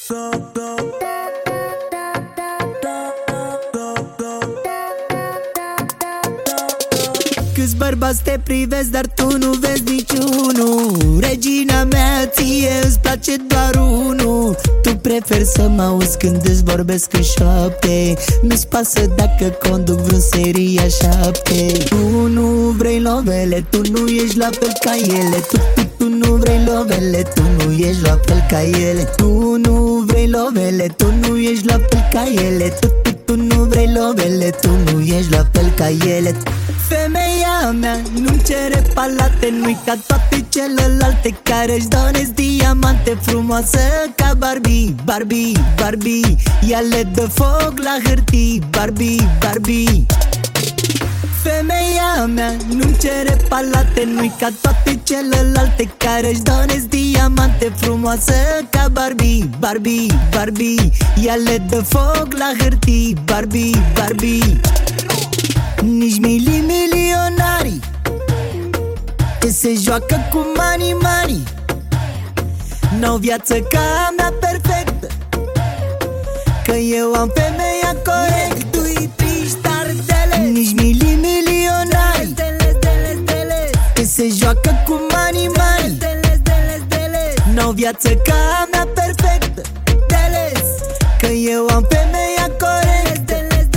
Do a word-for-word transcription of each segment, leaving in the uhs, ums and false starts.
Câți bărbați te privesc, dar tu nu vezi niciunul. Regina mea, ție îți place doar unul. Tu preferi să mă auzi când îți vorbesc în șoapte. Nu-ți pasă dacă conduc vreun seria șapte. Tu nu vrei lovele, tu nu ești la fel ca ele. Tu, tu, tu nu vrei lovele, tu nu ești la fel ca ele. Tu nu vrei lovele, tu nu ești la fel ca ele. Tu, tu, tu nu vrei lovele, tu nu ești la fel ca ele. Femeia mea nu-mi cere palate, nu-i ca toate celelalte care își doresc diamante. Frumoasă ca Barbie, Barbie, Barbie. Ea le dă foc la hârtii, Barbie, Barbie. Femeia mea nu-mi cere palate, nu-i ca toate celelalte care își doresc diamante. Frumoasă ca Barbie, Barbie, Barbie. Ea le dă foc la hârtii, Barbie, Barbie. Nici mili-milionarii că se joacă cu mani-mani n-au viață ca a mea perfectă, că eu am femeia corectă. Nici mili-milionarii că se joacă cu mani-mani n-au viață ca a mea perfectă, că eu am femeia corectă.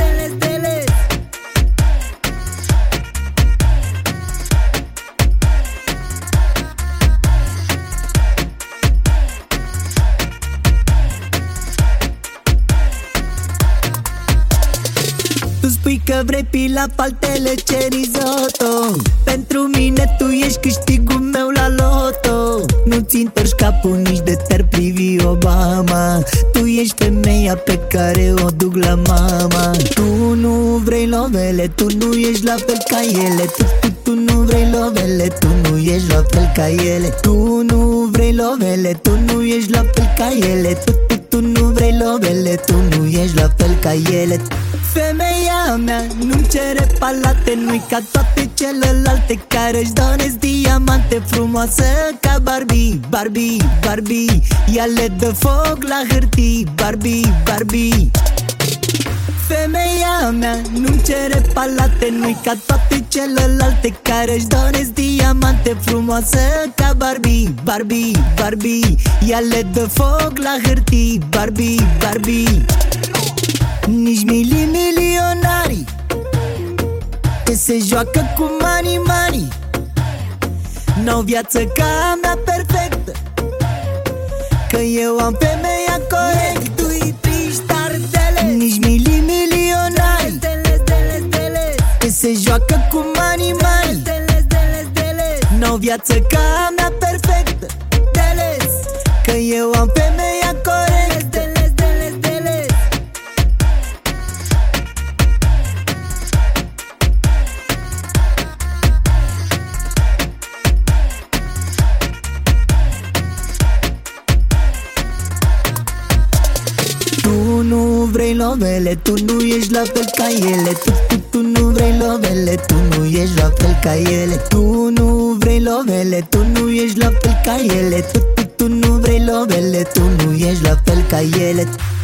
Tu spui că vrei pila, paltele, ce risotto. Pentru mine tu ești câștigul meu la loto. Nu-ți întorci capul nici de te-ar privi Obama. Tu ești femeia pe care o duc la mama. Tu nu vrei lovele, tu nu ești la fel ca ele. Tu, tu, tu nu vrei lovele, tu nu ești la fel ca ele. Tu nu vrei lovele, tu nu ești la fel ca ele. Tu, tu, tu nu vrei lovele, tu nu ești la fel ca ele. Femeia mea nu-mi cere palate, nu-i ca toate celelalte care își doresc diamante. Frumoasă ca Barbie, Barbie, Barbie. Ea le dă foc la hârtii, Barbie, Barbie. Femeia mea nu-mi cere palate, nu-i ca toate celelalte care își doresc diamante. Frumoasă ca Barbie, Barbie, Barbie. Ea le dă foc la hârtii, Barbie, Barbie. Nici mili-milionarii că se joacă cu mani-mani n-au viață ca a mea perfectă, că eu am femeia corectă. Nici mili-milionarii că se joacă cu mani-mani n-au viață ca a mea perfectă, că eu am femeia corectă. Tu nu vrei lovele, tu nu ești la fel ca ele. Tu, tu, tu nu vrei lovele, tu nu ești la fel ca ele. Tu nu vrei lovele, tu nu ești la fel ca ele. Tu, tu, tu nu vrei lovele, tu nu ești la fel ca ele.